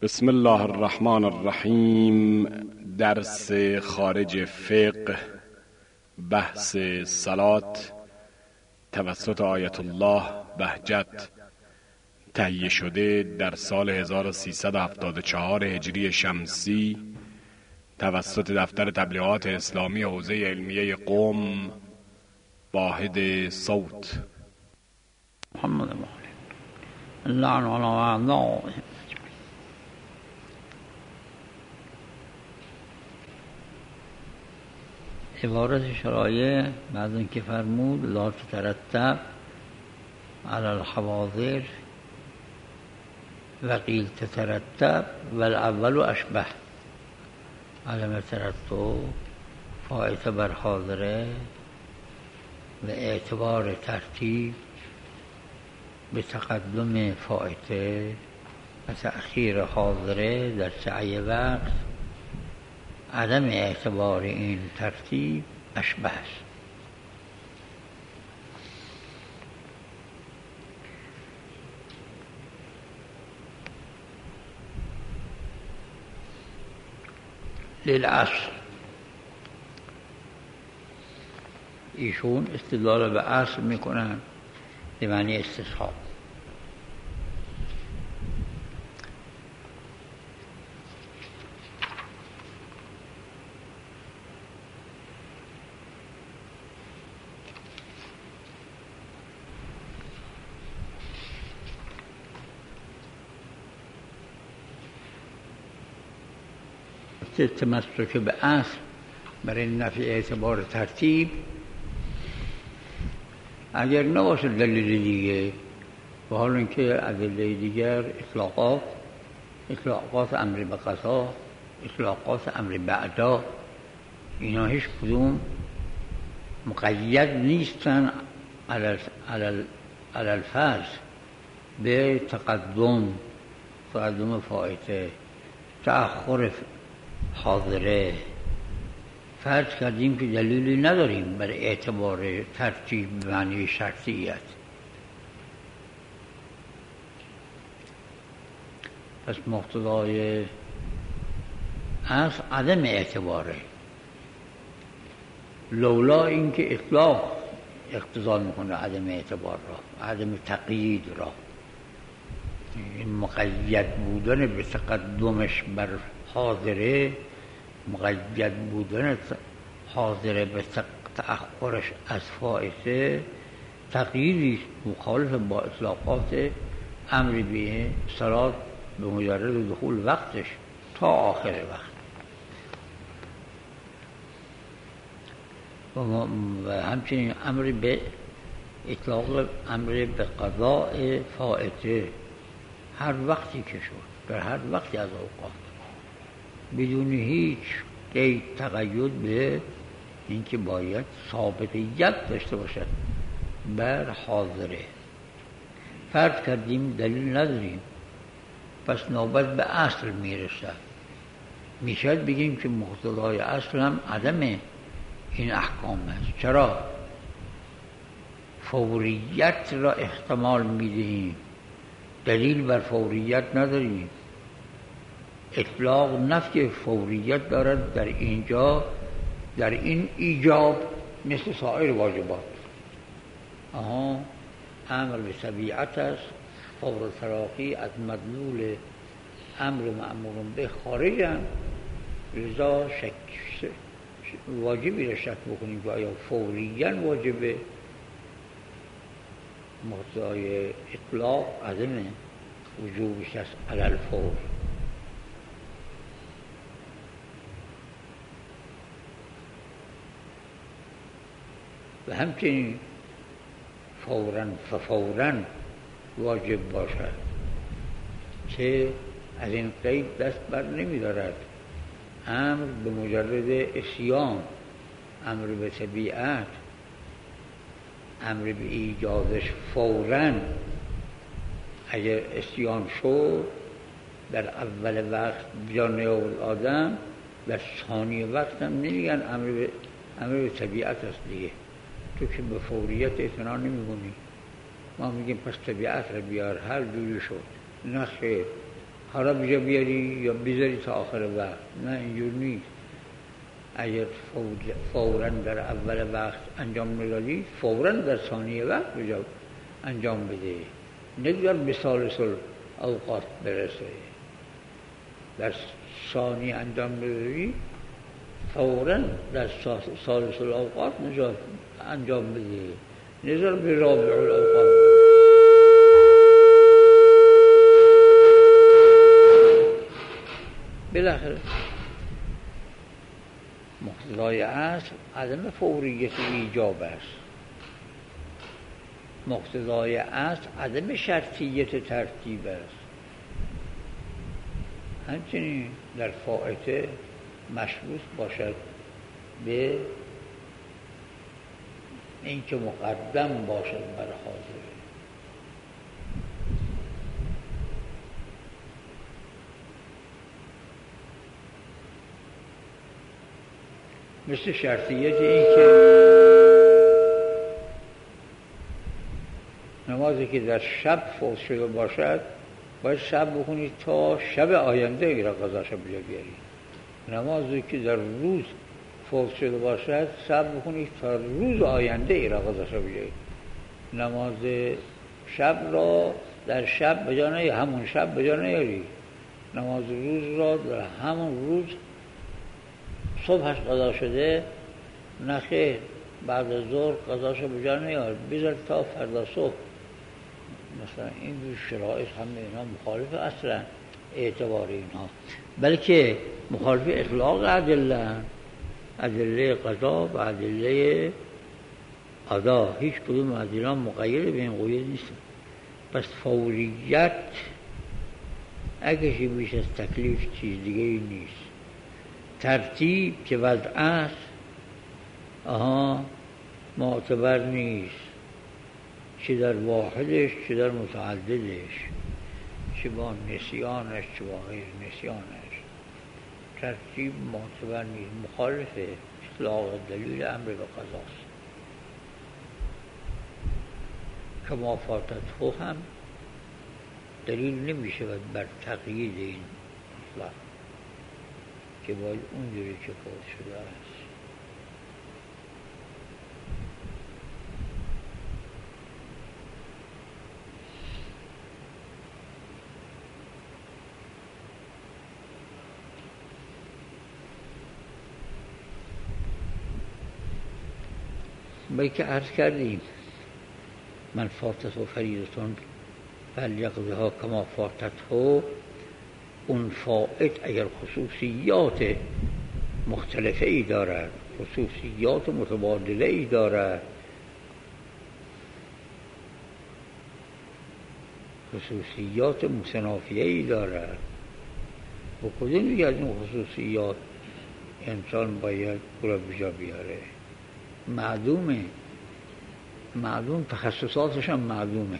بسم الله الرحمن الرحیم. درس خارج فقه، بحث صلات توسط آیت الله بهجت، تهیه شده در سال 1374 هجری شمسی توسط دفتر تبلیغات اسلامی حوزه علمیه قم، واحد صوت. محمد اللعن على أعدائهم. عبارت شرایع بعد اینکه فرمود لا تترتب على الحواضر و قیل تترتب و الاول اشبه. علم ترتب فائته بر حاضره و اعتبار ترتیب به تقدم فائته و تأخیر حاضره در سعی وقت. عدم اعتبار این ترتیب اشبه است. للعصر ایشون استدلال به عصر میکنن به معنی استصحاب. تمسک به اصل برای نفی اعتبار ترتیب اگر نباشه دلیل دیگه، و حال اینکه ادله دیگر اطلاقات امر به قضا، اطلاقات امر بعدا، اینا هیچ کدوم مقید نیستن علی الفرض به تقدم فائته، تأخر حاضره. فرض کردیم که دلیلی نداریم برای اعتبار ترتیب به معنی شرطیت. پس مقتضای اصل عدم اعتباره، لولا اینکه اطلاق اقتضا میکنه عدم اعتبار را، عدم تقیید را. این مقید بودن به تقدمش بر حاضره، مقید بودن حاضره به تأخرش از فائته، تقییدی مخالف با اطلاقات امر به صلات به مجرد دخول وقتش تا آخر وقت. و همچنین امر به اطلاق امر به قضاء فائته هر وقتی که شد، در هر وقتی از اوقات، بدون هیچ تقید به اینکه باید ثابتیت داشته باشد بر حاضره. فرض کردیم دلیل نداریم، پس نوبت به اصل میرسد. میشد بگیم که مقتضای اصل هم عدم این احکام است. چرا؟ فوریت را احتمال میدهیم، دلیل بر فوریت نداریم. اطلاق نفی فوریت دارد در اینجا، در این ایجاب مثل سایر واجبات. امر به طبیعت است، فور تراخی از مدلول امر مأمور به خارجم، لذا واجبی را شک بکنیم که آیا فوریاً واجبه. مقتضای اطلاق عدم وجوبش است علی الفور. و همچنین فوراً واجب باشد که از این قید دست بر نمی دارد. امر به مجرد اسیان، امر به طبیعت، امر به ایجادش فوراً اگر اسیان شد در اول وقت جان نیاورد آدم، در ثانی وقت هم نمیگن امر به طبیعت است دیگه. تو که به فوریت اعتنا نمی‌کنی، ما میگیم پس طبیعت رو بیار، هر جوری شد. نه خیر، حالا بجا بیاری یا بذاری تا آخر وقت. نه اینجور نیست. اگر فوراً در اول وقت انجام ندادی فوراً در ثانیه وقت بجا انجام بده، نگذار به ثالث الاوقات برسه. در ثانیه انجام بدهی فوراً در ثالث الاوقات انجام بده، نذار به رابع الاوقات. بالاخره مقتضای اصل عدم فوریت ایجاب است. مقتضای اصل عدم شرطیت ترتیب است. همچنین در فائته مشروط باشد به اینکه مقدم باشد بر حاضر. مثل شرطیت این که نمازی که در شب فوت شده باشد باید شب بخونید تا شب آینده ای را قضاش بجا بیارید. نمازی که در روز فوت شده باشد شب بخونید تا روز آینده ای را قضاش بیارید. نماز شب را در شب بجا نیاری، همون شب بجا نیاری. نماز روز را در همون روز صبحش قضا شده نخیر، بعد از ظهر قضاشو بجا نیار، بذار تا فردا صبح. مثلا این شرایط همه اینا مخالف اصلا اعتبار اینها، بلکه مخالف اطلاق ادله قضا و ادله ادا. هیچ کدوم از اینا مقید به این قید نیست. پس فوریت اگه بیش از تکلیف چیز دیگه ای نیست. ترتیب که وضع است معتبر نیست، چه در واحدش چه در متعددش، چه با نسیانش چه با غیر نسیانش. ترتیب معتبر نیست، مخالف اطلاق دلیل امر به قضاست. کما فاتته هم دلیل نمی شود بر تقیید این اطلاق که باید اونجوری که فوت شده است. بلکه عرض کردیم من فاتت و فریضتون فلیقضها کما فاتته. اون فائت اگر خصوصیات مختلفه ای دارد، خصوصیات متبادله ای دارد، خصوصیات متنافیه ای دارد، و کدومی از این خصوصیات انسان باید او را بجا بیاره؟ معلوم تخصصاتش هم معلومه.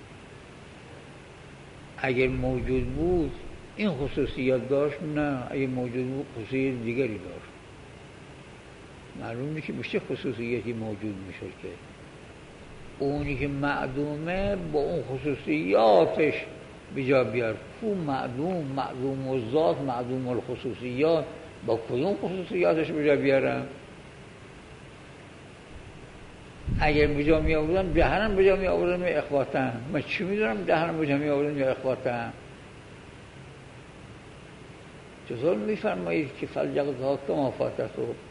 اگر موجود بود این خصوصیات داشت، نه اگر موجود بود خصوصیت دیگری داشت. معلومه که میشه خصوصیتی موجود میشه که اونی که معدومه با اون خصوصیاتش بجا بیار. کو معدوم الذات معدوم الخصوصیات، با کدوم خصوصیاتش بجا بیارم؟ اگر بجا می آوردن جهنم بجا می آوردن یا اخواتن. من چی میدونم جهنم بجا می آوردن یا اخواتن؟ چطور میفرمایید که فلیقضها کما فاتته؟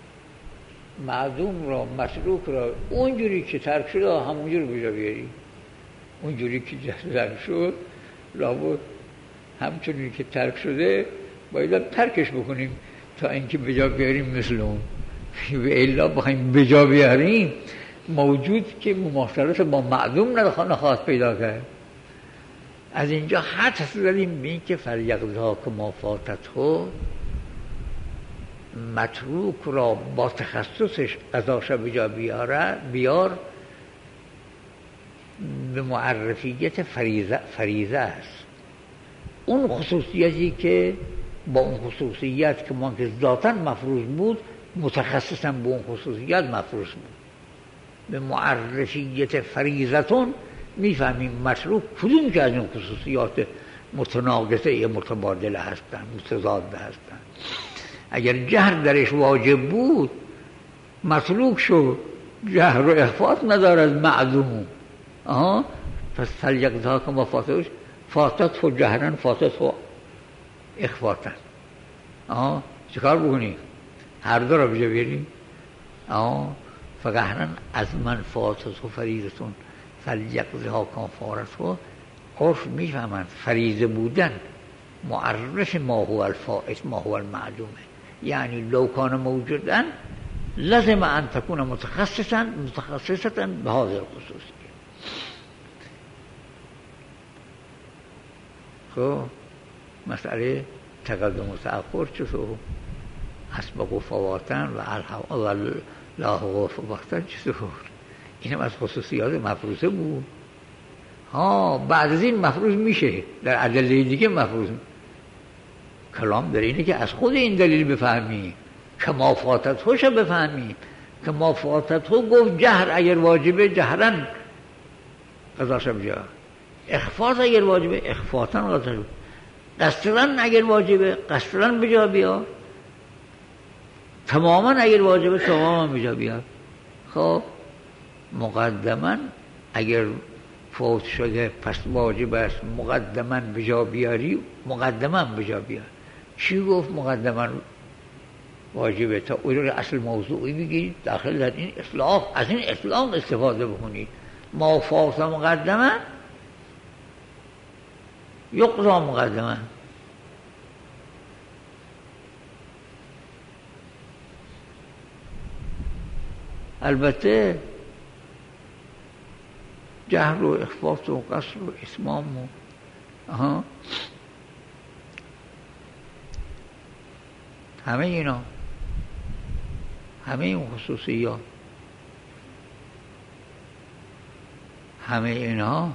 معدوم را متروک را اونجوری که ترک شده همونجوری بجا بیاری. اونجوری که ترک شد لابد همچنین که ترک شده باید ترکش بکنیم تا اینکه بجا بیاریم مثل اون. و الا بخوایم بجا بیاریم موجود که مماثلت با معدوم نخواهد پیدا کرد. از اینجا حدس زدیم به این که فلیقضها کما فاتته، متروک را با تخصصش قضاش بجا بیار به معرفیت فریضه است. اون خصوصیتی که با اون خصوصیت که منکه ذاتاً مفروض بود متخصصاً به اون خصوصیت مفروض بود. به معرفیت فریضتون میفهمیم متروک کدوم که از اون خصوصیات متناقضه یا متبادله هستند، متضاد هستند. اگر جهر درش واجب بود مطلوب شد، جهر و اخفات ندارد معدوم. پس فلیقضا کما فاتتش، فاتت و جهرن فاتت و اخفاتن. چیکار بکنیم؟ هر دو را بجا بیاریم. فقهرن از من فاتت و فریضتون فلیقضا کما فارت. عرف میفهمند فریضه بودن معرف ما هو الفائت ما هو المعلومه، یعنی لو کان موجودن لازم ان تكون متخصصا به هذه الخصوصیه. خب مسئله تقدم و تأخر چطور؟ اسبق و فواتن و لاحق و فواتن چطور؟ اینم از خصوصیات مفروضه بود. بعد از این مفروض میشه، در ادله دیگه مفروض. کلام در اینه که از خود این دلیل بفهمی که ما فاتت هوش بفهمی که ما فاتت هو گفت جهر اگر واجبه جهرن قضاش بجا، اخفاط اگر واجبه اخفاطن قضاش بجا، قصرن اگر واجبه قصرن بجا بیا، تماما اگر واجبه تماما بجا بیا. خب مقدما اگر فوت شده پس واجب است مقدما بجا بیاری، مقدما بجا بیار. چی گفت مقدما واجبه؟ تا اون اصل موضوعی بگیرید داخل در این اطلاق، از این اطلاق استفاده بکنید. ما فات مقدما یقضا مقدما. البته جهر و اخفاط و قصر و اتمام و همه اینا، همه این خصوصیات، همه اینا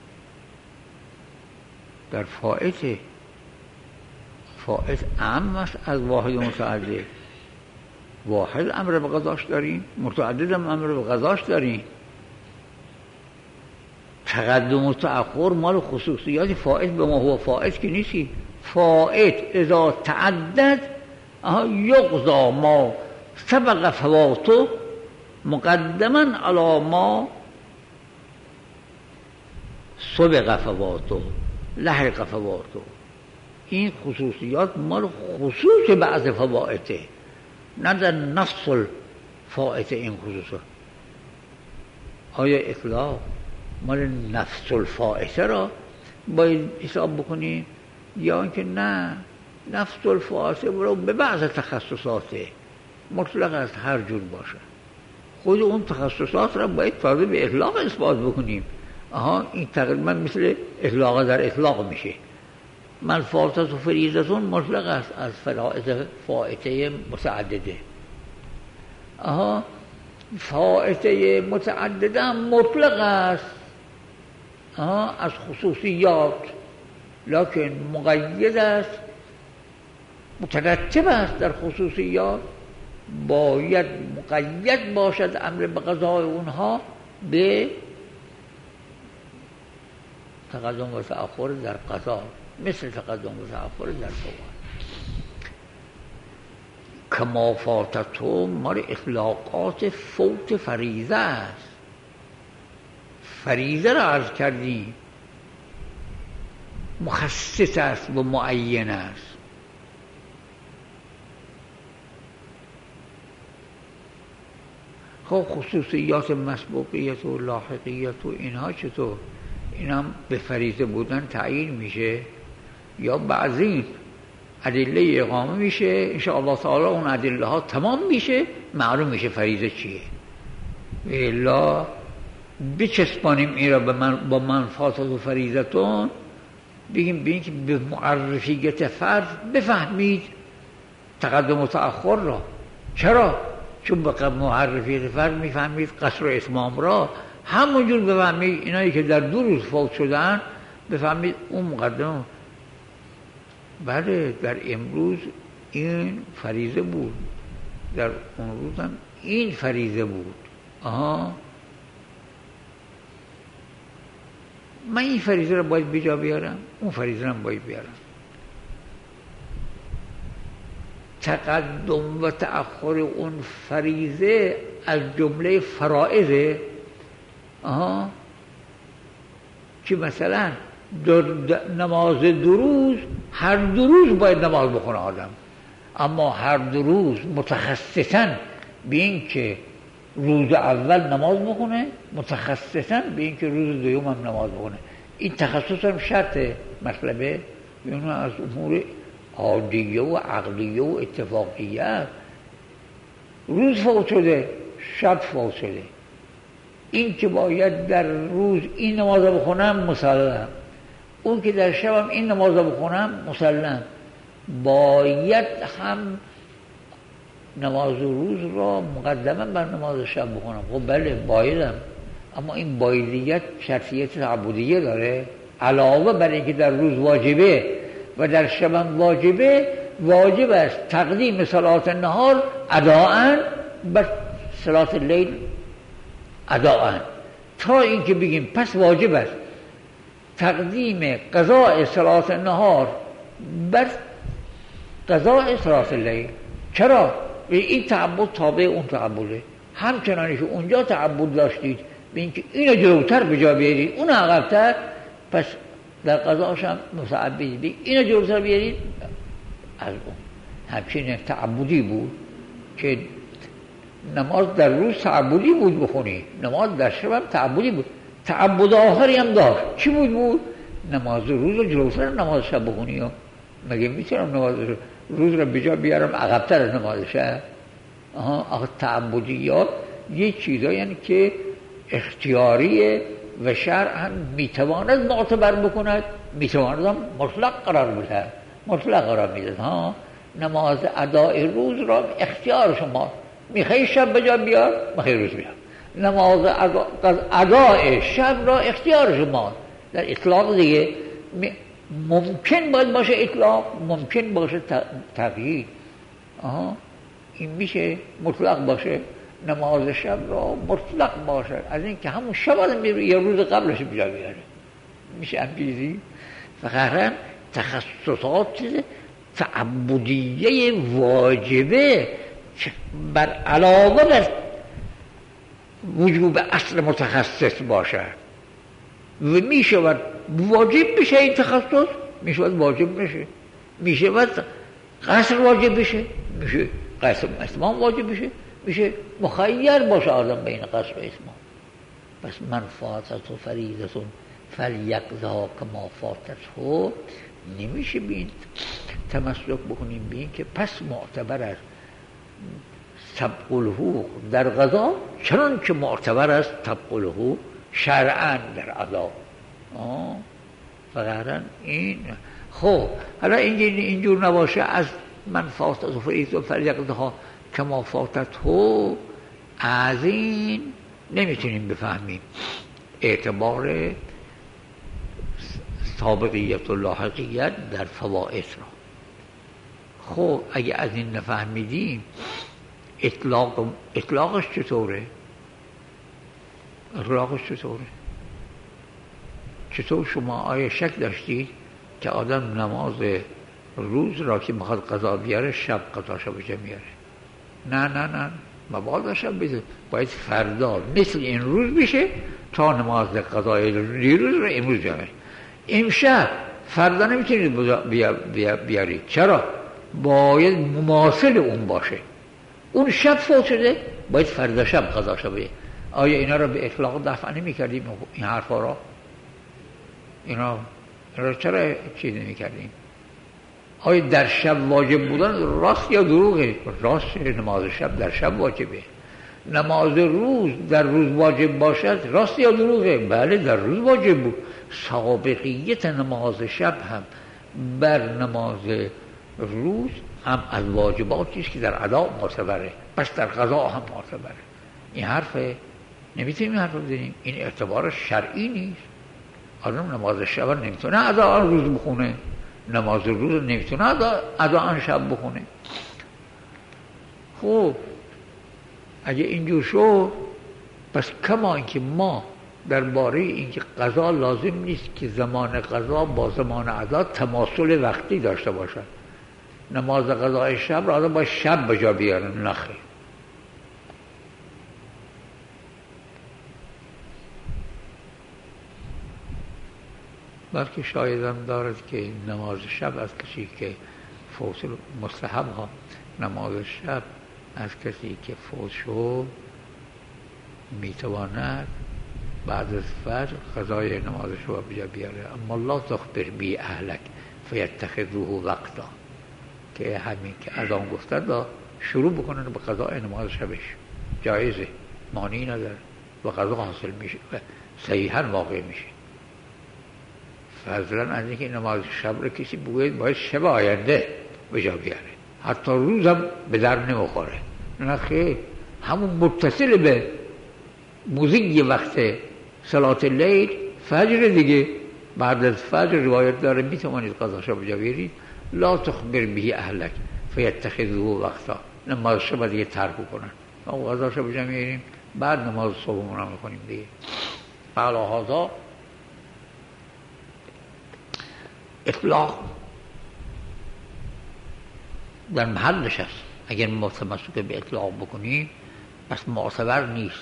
در فائته. فائت اعم است از واحد متعدد. واحد امر به قضاش داریم، متعدد هم امر به قضاش داریم. تقدم و تأخر مال خصوصیات فائت به ما هو فائت که نیستی. فائت اذا تعدد یقضا ما سبق فواتو مقدما علی ما سبق فواتو لحق فواتو. این خصوصیات مال خصوص بعض فوائته، نه در نفس الفائت. این خصوصات آیا اطلاق مال نفس الفائته را باید حساب بکنیم یا اینکه نه نفس الفائته برو به بعض تخصصاته مطلق از هر جور باشه. خود اون تخصصات را باید تازه به اطلاق اثبات بکنیم. این تقریبا مثل اطلاق در اطلاق میشه. من فاتت و فریضتون مطلق است از فرائض فائته متعدده. فائته متعدده مطلق است از خصوصیات، لکن مقید است، مترتب است در خصوصیات. باید مقید باشد امر به قضای اونها به تقدم و تأخر در قضا، مثل تقدم و تأخر در فوات. کما فاتتو مال اخلاقات فوت فریضه است. فریضه را عرض کردیم، مخصص است و معین است. خب خصوصیات مسبوقیت و لاحقیت و اینها چطور؟ این هم به فریضه بودن تعیین میشه یا بعضی ادله اقامه میشه؟ انشاءالله تعالی اون ادله ها تمام میشه، معلوم میشه فریضه چیه. الا بچسبانیم این را با منفعات و فریضتون، بگیم که به معرفیت فرد بفهمید تقدم و تأخر را. چرا؟ چون به معرفیت فرد میفهمید قصر و اتمام را. همونجور بفهمید اینایی که در 2 روز فوت شدن، بفهمید اون مقدم. بله در امروز این فریضه بود، در اون روز هم این فریضه بود. من این فریضه رو باید بجا بیارم، اون فریضه رو باید بیارم. تقدم و تأخر اون فریضه از جمله فرائضه. که مثلا نماز 2 روز، هر 2 روز باید نماز بخونه آدم، اما هر 2 روز متخصصاً به این که روز اول نماز بخونه، متخصصاً به این که روز دوم هم نماز بخونه. این تخصص هم شرط مطلبه، یعنی از امور عادیه و عقلیه و اتفاقیه. روز فوت شده، شب فوت شده، این که باید در روز این نماز بخونم مسلم، اون که در شب هم این نماز بخونم مسلم. باید هم نماز روز را مقدما بر نماز شب بخونم. خب بله بایدم، اما این بایدیت شرطیت تعبدیه داره. علاوه بر اینکه در روز واجبه و در شب هم واجبه، واجب است تقدیم صلات النهار اداءً بر صلات اللیل اداءً، تا اینکه بگیم پس واجب است تقدیم قضاء صلات النهار بر قضاء صلات اللیل. چرا؟ این تعبد تابع اون تعبده. همچنانی که اونجا تعبد داشتید به اینکه اینو جلوتر به جا بیارید، اون عقب‌تر، پس در قضاش هم متعبدید بگید اینو جلوتر بیارید از اون. همچنین تعبدی بود که نماز در روز تعبدی بود بخونی، نماز در شب هم تعبدی بود. تعبد آخری هم داشت. چی بود؟ نماز روز رو جلوتر نماز شب بخونی. مگه میتونم نماز روز رو به جا بیارم عقب‌تر از نماز شب؟ آخه تعبدیات یه چیزایی یعنی که اختیاریه و شرع هم میتواند معتبر بکند، میتواند هم مطلق قرار بده، مطلق قرار میده. نماز ادای روز را اختیار شما، میخوای شب به جا بیار، میخوای روز بیار. نماز ادای شب را اختیار شما. در اطلاق دیگه ممکن باید باشه اطلاق، ممکن باشه تغییر. این میشه مطلق باشه، نماز شب را مطلق باشه، از این که همون شب آدم یه روز قبلش بجا بیاره، میشه هم چیزی. فقط تخصصات تعبدیه واجبه بر علاوه بر وجوب اصل متخصص باشه و میشود واجب بشه. این تخصص میشود واجب نشه، میشود قصر واجب بشه، میشه قصر اتمام واجب بشه، میشه مخیر باشه آدم بین قصر و اتمام. پس من فاتت و فریضتون فلیقضها کما فاتته، نمیشه بین تمسک بکنیم به این که پس معتبر است سبق الحقوق در قضا چنان که معتبر است سبق الحقوق شرعاً در ادا. فقط این خب حالا اینجور نباشه از من فاتت و فریضتون فلیقضها کما فاتته، از این نمیتونیم بفهمیم اعتبار سابقیت و لاحقیت در فوائد را. خب اگه از این نفهمیدیم اطلاقش چطوره؟ چطور شما آیا شک داشتید که آدم نماز روز را که میخواد قضا بیاره شب قضاشو بجا میاره؟ نه مبادا شب بده، باید فردا مثل این روز بشه تا نماز قضای دیروز رو امروز بیاره. امشب فردا نمیتونید بیارید. چرا؟ باید مماثل اون باشه. اون شب فوت شده، باید فردا شب قضاشو بده. آیا اینا رو به اطلاق دفع نمی کردیم؟ این حرفا را اینا چرا چیز نمی کردیم؟ آیا در شب واجب بودن راست یا دروغه؟ راست. نماز شب در شب واجبه. نماز روز در روز واجب باشد راست یا دروغه؟ بله در روز واجب بود. سابقیت نماز شب هم بر نماز روز هم از واجباتی است که در ادا معتبره، پس در قضا هم معتبره. این حرفه نمیتونیم این حرف رو بزنیم، این اعتبار شرعی نیست. آدم نماز شب نمیتونه ادا روز بخونه، نماز روز نمیتونه ادا شب بخونه. خب اگه اینجور شد، پس کما اینکه ما درباره اینکه قضا لازم نیست که زمان قضا با زمان ادا تماثل وقتی داشته باشد. نماز قضای شب را آدم باید شب به جا بیاره، نه خیر. بلکه شایدم دارد که نماز شب از کسی که فوت مستحب ها، نماز شب از کسی که فوت شد میتواند بعد از فجر قضای نمازش رو بجا بیاره. اما لا تخبر بی اهلک فیتخذوه وقتا، که همین که از آن گفتن را شروع بکنن به قضای نماز شبش، جایزه، مانعی نداره و قضا حاصل میشه و صحیحا واقع میشه. فضلا از اینکه نماز شب رو کسی بگوید باید شب آینده به جا بیاره، حتی روزم به در نمیخوره، نه خیر، همون متصل به موزیک وقت صلاة اللیل فجر دیگه. بعد از فجر روایت داره میتوانید قضاشو به جا بیارید. لا تخبر به اهلک فیتخذوه وقتا، نماز شب دیگه ترک کنن، ما قضاشو به جا میاریم بعد نماز صبحمون رو میکنیم دیگه. فعلا هذا اطلاق در محلش است. اگر ما تمسک به اطلاق بکنیم پس معتبر نیست.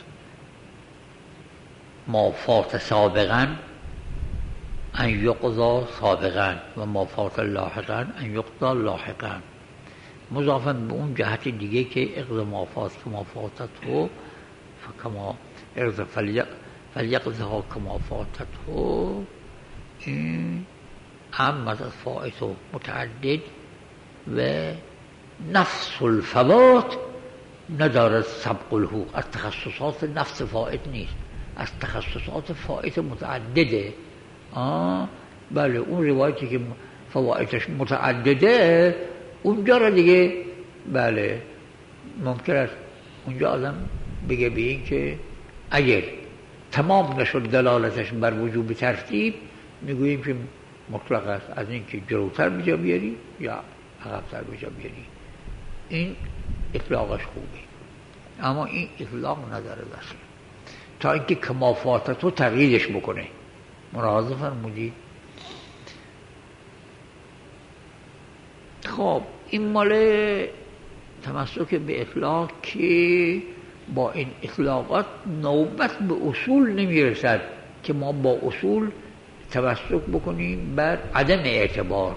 ما فات سابقا ان یقضا سابقا و ما فات لاحقا ان یقضا لاحقا، مضافاً به اون جهت دیگه که اقضا ما فات کما فاتته فکما اقضا فلیقضها کما فاتته، این عام از فائت و متعدد و نفس الفوات ندارد سبق الحقوق. از تخصصات نفس فائت نیست، از تخصصات فائت متعدده. بله، اون روایتی که فوائتش متعدده اونجا را دیگه بله ممکن است اونجا آدم بگه به این که اگر تمام نشد دلالتش بر وجوب ترتیب، میگوییم که مطلق است از این که جلوتر به جا بیاری یا عقب‌تر به جا بیاری. این اطلاقش خوبه، اما این اطلاق نداره اصلا، تا اینکه کما فاتت رو تغییرش بکنه. ملاحظه فرمودید؟ خب این مال تمسک به اطلاق که با این اطلاقات نوبت به اصول نمیرسد که ما با اصول تمسک بکنیم بر عدم اعتبار.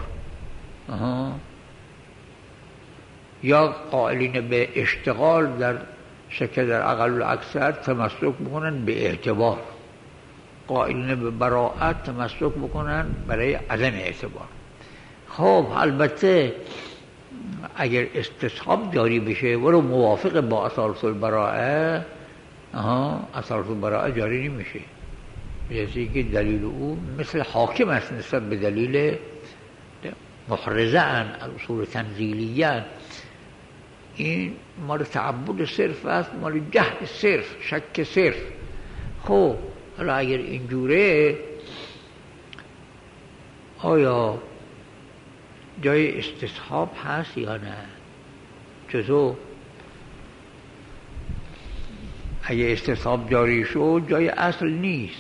یا قائلین به اشتغال در شکل در اقل و اکثر تمسک بکنن به اعتبار، قائلین به براءت تمسک بکنن برای عدم اعتبار. خب البته اگر استصحاب جاری بشه ولو موافق با اصالت البراءه، اصالت البراءه جاری نمیشه، جزی که دلیل او مثل حاکم است نسبت به دلیل محرزه ان اصول تنزیلیه. این مال تعبد صرف است، مال جهل صرف، شک صرف. خب حالا اگر اینجوره آیا جای استصحاب هست یا نه؟ چطور؟ اگه استصحاب جاری شد جای اصل نیست.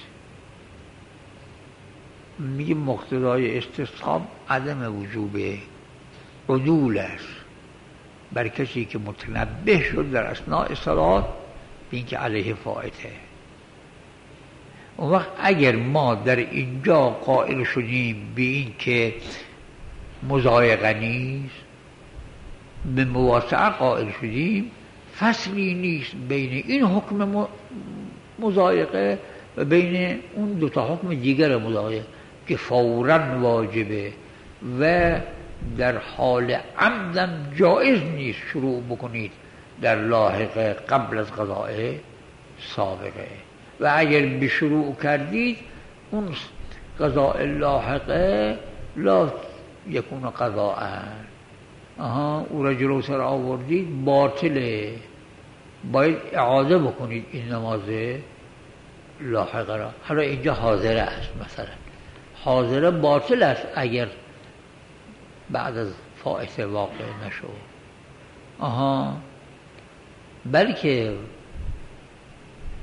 میگه مقتضای استصحاب عدم وجوب عدول است بر کسی که متنبه شد در اثناء صلات به اینکه علیه فائته. اون وقت اگر ما در اینجا قائل شدیم به این که مضایقه نیست، به مواسعه قائل شدیم، فصلی نیست بین این حکم مضایقه و بین اون دوتا حکم دیگر مضایقه که فوراً واجبه و در حال عمدم جایز نیست شروع بکنید در لاحقه قبل از قضاء سابقه، و اگر به شروع کردید اون قضاء لاحقه لا یکون قضاء، او را جلوتر آوردید باطله، باید اعاده بکنید این نماز لاحقه را. حالا اینجا حاضره است، مثلا حاضره باطل است اگر بعد از فائته واقع نشد، بلکه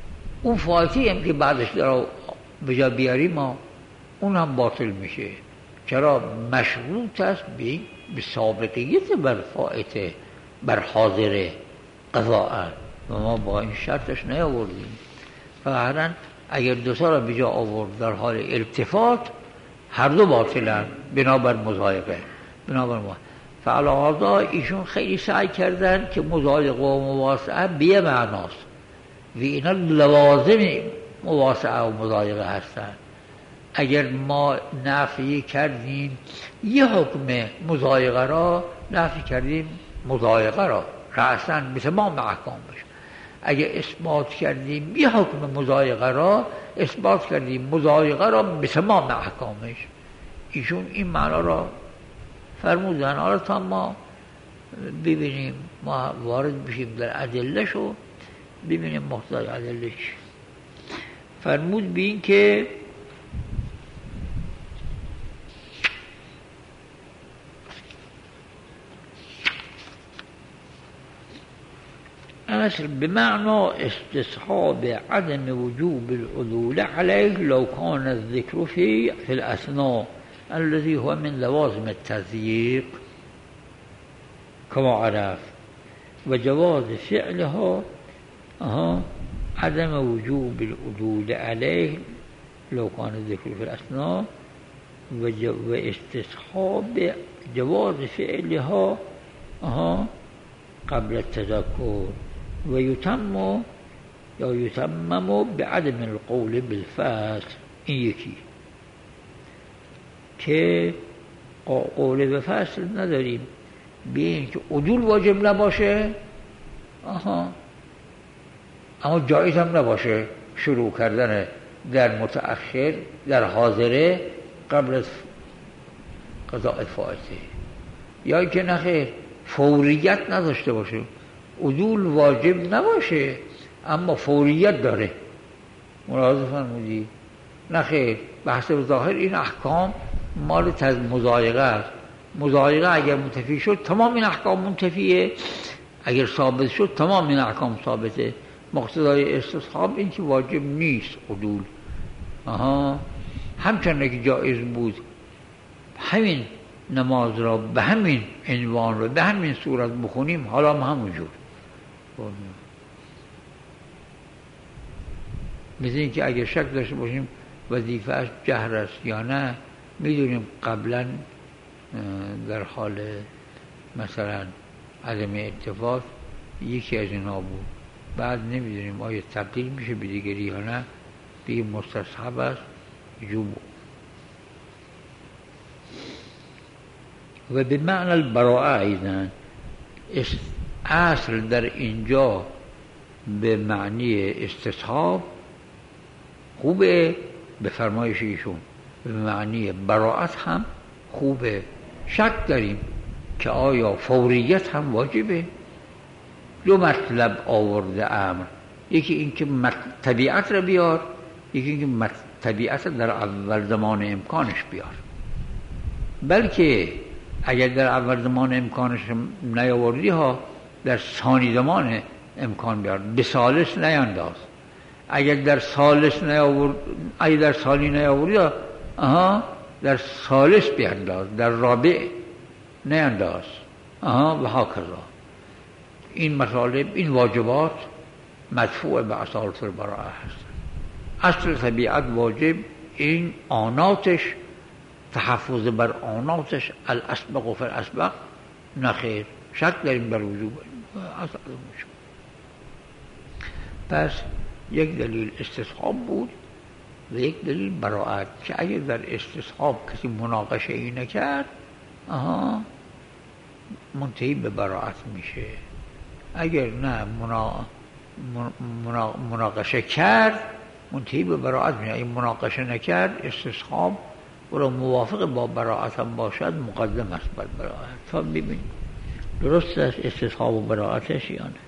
اون فاتحی هم که بعدش داره به جا بیاریم ما اون هم باطل میشه. چرا؟ مشروط است به سابقیت بر فائته بر حاضره قضاء و ما با این شرطش نیاوردیم. فقط اگر دو تا را به جا آورد در حال التفات هر دو باطلن بنابر مضایقه. فعلاوه ایشون خیلی سعی کردن که مضایقه و مواسعه به معناست و اینا لوازم مواسعه و مضایقه هستن. اگر ما نفی کردیم یه حکم مضایقه را نفی کردیم مضایقه را رأساً به تمام احکامش. اگر اثبات کردیم یه حکم مضایقه را اثبات کردیم مضایقه را به تمام احکامش. ایشون این معنا را فرمودن. حالا تا ما ببینیم، ما وارد بشیم در ادله‌ش و ببینیم مقتضای ادله چی. فرمود بین که اصل بمعنى استصحاب عدم وجوب العدول عليه لو كان الذكر في الأثناء الذي هو من لوازم التضييق كما عرف وجواز فعلها عدم وجوب العدول عليه لو كان الذكر في الأثناء واستصحاب جواز فعلها قبل التذكر ويتم بعدم القول بالفصل. این یکی که قول به فصل نداریم، بین که عدول واجب نباشه اما جایز هم نباشه شروع کردن در متأخر در حاضره قبل از قضاء فائته، یا که نخیر فوریت نداشته باشه. عدول واجب نباشه اما فوریت داره. ملاحظه فرمودی؟ نخیر بحث ظاهر این احکام مال مضایقه است. مضایقه اگر منتفی شد تمام این احکام منتفیه، اگر ثابت شد تمام این احکام ثابته. مقتضای استصحاب این که واجب نیست عدول. همچنان که جایز بود همین نماز را به همین عنوان را به همین صورت بخونیم حالا هم همونجور. مثل این که اگر شک داشته باشیم وظیفه‌اش جهر است یا نه، میدونیم قبلا در حال مثلا عدم التفات یکی از اینا بود، بعد نمیدونیم آیا تبدیل میشه به دیگری یا نه، دیگه مستصحب است وجوب. و به معنی البراءه ایضا اصل در اینجا به معنی استصحاب خوبه، به فرمایش ایشون به معنی براءت هم خوبه. شک داریم که آیا فوریت هم واجبه. دو مطلب آورده امر، یکی این که طبیعت را بیار، یکی این که طبیعت در اول زمان امکانش بیار. بلکه اگر در اول زمان امکانش نیاوردی ها در ثانی زمان امکان بیار، به ثالث نیانداز. اگر در ثالث نیاورد، اگر در ثانی نیاوردی در ثالث بیانداز، در رابع نیانداز و هاکذا. این مطالب، این واجبات مدفوع به اصالت البراءه هست. اصل طبیعت واجب، این آناتش تحفظ بر آناتش الاسبق و فالاسبق نخیر، شک داریم بر وجوب اصل موجب. پس یک دلیل استصحاب بود و یک دلیل براءت، که اگر در استصحاب کسی مناقشه ای نکرد منتهی به براءت میشه. اگر نه مناقشه کرد منتهی به براءت میشه. اگر مناقشه نکرد استصحاب ولو موافق با براءت هم باشد مقدم است بر براءت. تا ببینیم درست است استصحاب و براءتش یا نه.